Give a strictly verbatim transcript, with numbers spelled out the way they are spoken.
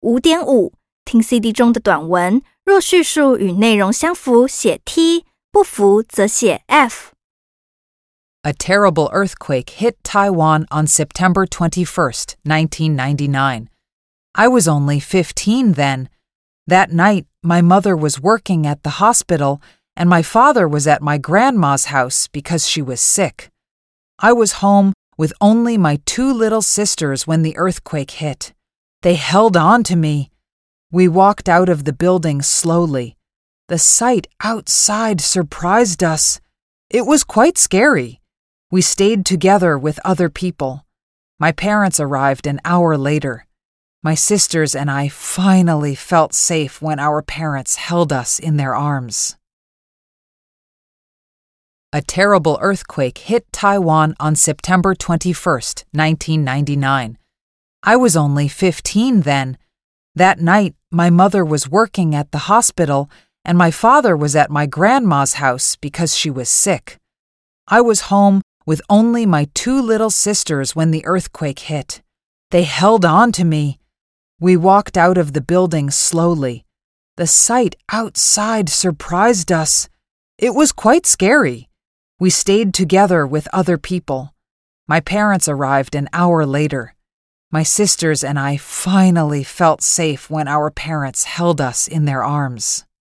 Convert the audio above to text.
五点五，听 C D 中的短文，若叙述与内容相符，写 T， 不符则写 F。A terrible earthquake hit Taiwan on September twenty-first, nineteen ninety-nine. I was only fifteen then. That night, my mother was working at the hospital, and my father was at my grandma's house because she was sick. I was home with only my two little sisters when the earthquake hit. They held on to me. We walked out of the building slowly. The sight outside surprised us. It was quite scary. We stayed together with other people. My parents arrived an hour later. My sisters and I finally felt safe when our parents held us in their arms. A terrible earthquake hit Taiwan on September twenty-first, nineteen ninety-nine. I was only fifteen then. That night, my mother was working at the hospital, and my father was at my grandma's house because she was sick. I was home with only my two little sisters when the earthquake hit. They held on to me. We walked out of the building slowly. The sight outside surprised us. It was quite scary. We stayed together with other people. My parents arrived an hour later. My sisters and I finally felt safe when our parents held us in their arms.